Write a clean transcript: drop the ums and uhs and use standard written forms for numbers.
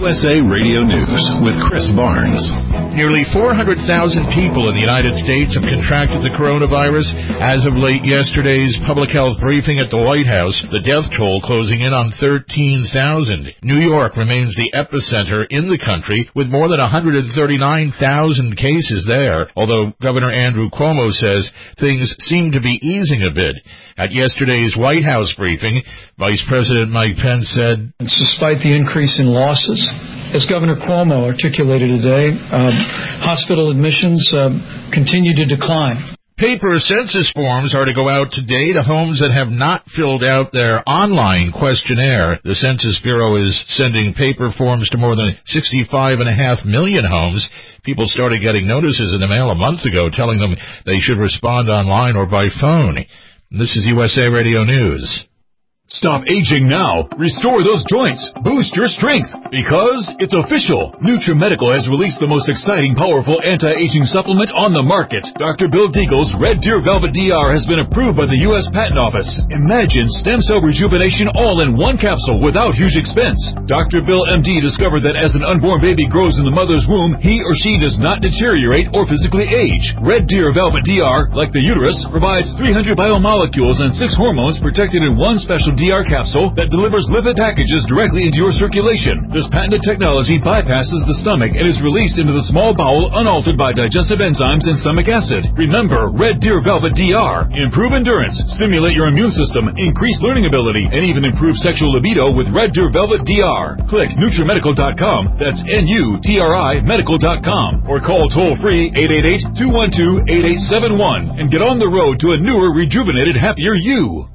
USA Radio News with Chris Barnes. Nearly 400,000 people in the United States have contracted the coronavirus. As of late yesterday's public health briefing at the White House, the death toll closing in on 13,000. New York remains the epicenter in the country, with more than 139,000 cases there, although Governor Andrew Cuomo says things seem to be easing a bit. At yesterday's White House briefing, Vice President Mike Pence said, despite the increase in losses, as Governor Cuomo articulated today, hospital admissions continue to decline. Paper census forms are to go out today to homes that have not filled out their online questionnaire. The Census Bureau is sending paper forms to more than 65.5 million homes. People started getting notices in the mail a month ago telling them they should respond online or by phone. This is USA Radio News. Stop aging now. Restore those joints. Boost your strength. Because it's official. NutriMedical has released the most exciting, powerful anti-aging supplement on the market. Dr. Bill Deagle's Red Deer Velvet DR has been approved by the U.S. Patent Office. Imagine stem cell rejuvenation all in one capsule without huge expense. Dr. Bill MD discovered that as an unborn baby grows in the mother's womb, he or she does not deteriorate or physically age. Red Deer Velvet DR, like the uterus, provides 300 biomolecules and 6 hormones protected in one special DR capsule that delivers lipid packages directly into your circulation. This patented technology bypasses the stomach and is released into the small bowel unaltered by digestive enzymes and stomach acid. Remember, Red Deer Velvet DR. Improve endurance, stimulate your immune system, increase learning ability, and even improve sexual libido with Red Deer Velvet DR. Click NutriMedical.com, that's NUTRI Medical.com, or call toll-free 888-212-8871 and get on the road to a newer, rejuvenated, happier you.